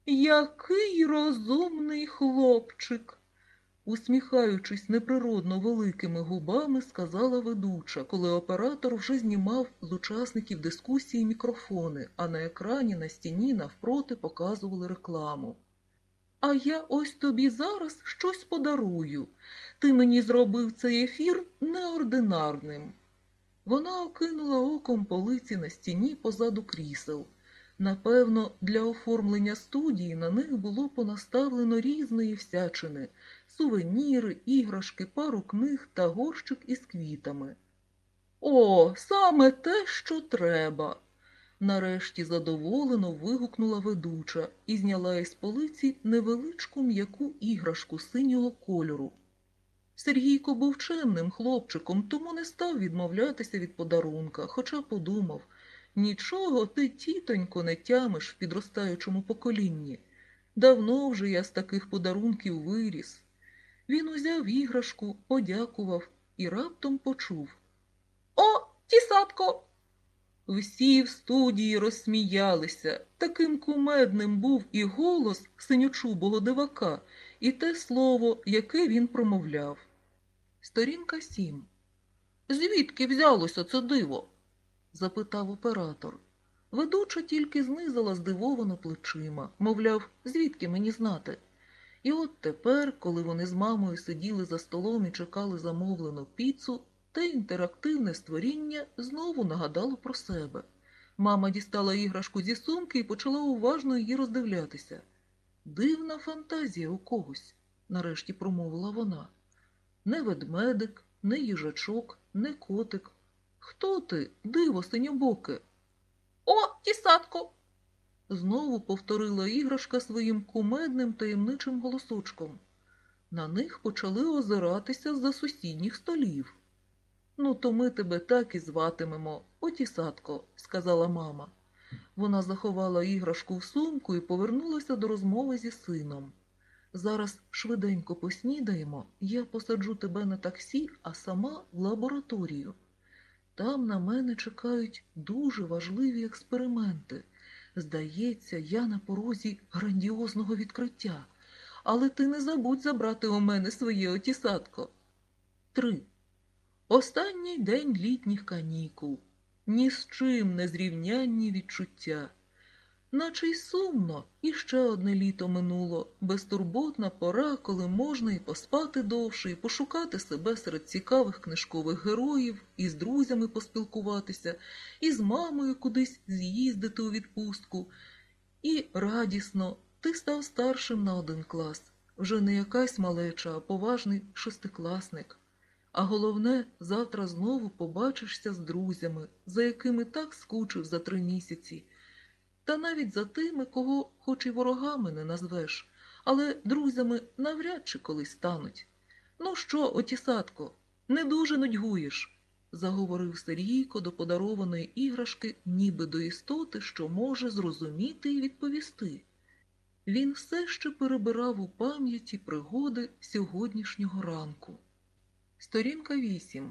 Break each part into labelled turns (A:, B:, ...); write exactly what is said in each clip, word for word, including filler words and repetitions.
A: Який розумний хлопчик! Усміхаючись неприродно великими губами, сказала ведуча, коли оператор вже знімав з учасників дискусії мікрофони, а на екрані на стіні навпроти показували рекламу. А я ось тобі зараз щось подарую. Ти мені зробив цей ефір неординарним. Вона окинула оком полиці на стіні позаду крісел. Напевно, для оформлення студії на них було понаставлено різної всячини – сувеніри, іграшки, пару книг та горщик із квітами. «О, саме те, що треба!» Нарешті задоволено вигукнула ведуча і зняла із полиці невеличку м'яку іграшку синього кольору. Сергійко був чемним хлопчиком, тому не став відмовлятися від подарунка, хоча подумав, нічого ти, тітонько, не тямиш в підростаючому поколінні. Давно вже я з таких подарунків виріс. Він узяв іграшку, подякував і раптом почув. «О, тісатко!» Всі в студії розсміялися. Таким кумедним був і голос синьочубого дивака, і те слово, яке він промовляв. Сторінка сім. «Звідки взялося це диво?» – запитав оператор. Ведуча тільки знизала здивовано плечима, мовляв, звідки мені знати. І от тепер, коли вони з мамою сиділи за столом і чекали замовлену піцу, те інтерактивне створіння знову нагадало про себе. Мама дістала іграшку зі сумки і почала уважно її роздивлятися. «Дивна фантазія у когось», – нарешті промовила вона. «Не ведмедик, не їжачок, не котик. Хто ти, диво синьобоке?» «О, тісатко!» Знову повторила іграшка своїм кумедним таємничим голосочком. На них почали озиратися з-за сусідніх столів. «Ну, то ми тебе так і зватимемо, о тісатко», – сказала мама. Вона заховала іграшку в сумку і повернулася до розмови зі сином. «Зараз швиденько поснідаємо, я посаджу тебе на таксі, а сама в лабораторію. Там на мене чекають дуже важливі експерименти. Здається, я на порозі грандіозного відкриття. Але ти не забудь забрати у мене своє отісатко». Три. Останній день літніх канікул. Ні з чим не зрівнянні відчуття. Наче й сумно, і ще одне літо минуло, безтурботна пора, коли можна і поспати довше, і пошукати себе серед цікавих книжкових героїв, і з друзями поспілкуватися, і з мамою кудись з'їздити у відпустку. І радісно, ти став старшим на один клас, вже не якась малеча, а поважний шестикласник. А головне, завтра знову побачишся з друзями, за якими так скучив за три місяці. Та навіть за тими, кого хоч і ворогами не назвеш, але друзями навряд чи колись стануть. «Ну що, отісатко, не дуже нудьгуєш?» – заговорив Сергійко до подарованої іграшки, ніби до істоти, що може зрозуміти і відповісти. Він все ще перебирав у пам'яті пригоди сьогоднішнього ранку. Сторінка вісім.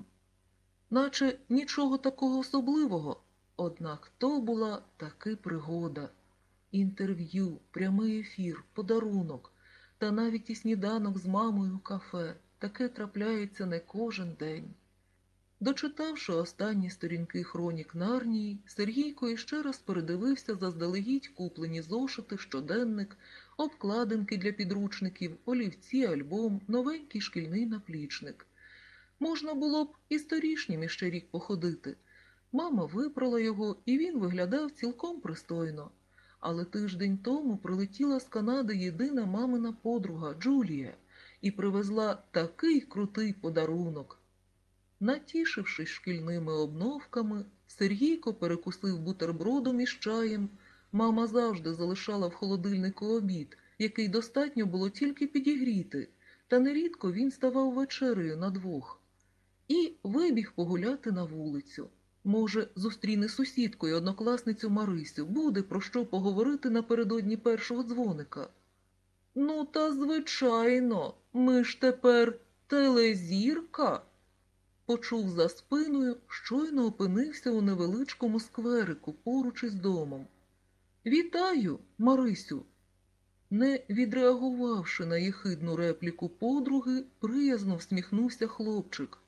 A: Наче нічого такого особливого. Однак то була таки пригода. Інтерв'ю, прямий ефір, подарунок, та навіть і сніданок з мамою у кафе. Таке трапляється не кожен день. Дочитавши останні сторінки хронік Нарнії, Сергійко іще раз передивився заздалегідь куплені зошити, щоденник, обкладинки для підручників, олівці, альбом, новенький шкільний наплічник. Можна було б і сторішнім іще рік походити. Мама випрала його, і він виглядав цілком пристойно. Але тиждень тому прилетіла з Канади єдина мамина подруга Джулія і привезла такий крутий подарунок. Натішившись шкільними обновками, Сергійко перекусив бутербродом із чаєм. Мама завжди залишала в холодильнику обід, який достатньо було тільки підігріти, та нерідко він ставав вечерею на двох. І вибіг погуляти на вулицю. Може, зустріне сусідку і однокласницю Марисю, буде про що поговорити напередодні першого дзвоника. «Ну та звичайно, ми ж тепер телезірка!» Почув за спиною, щойно опинився у невеличкому скверику поруч із домом. «Вітаю, Марисю!» Не відреагувавши на єхидну репліку подруги, приязно всміхнувся хлопчик.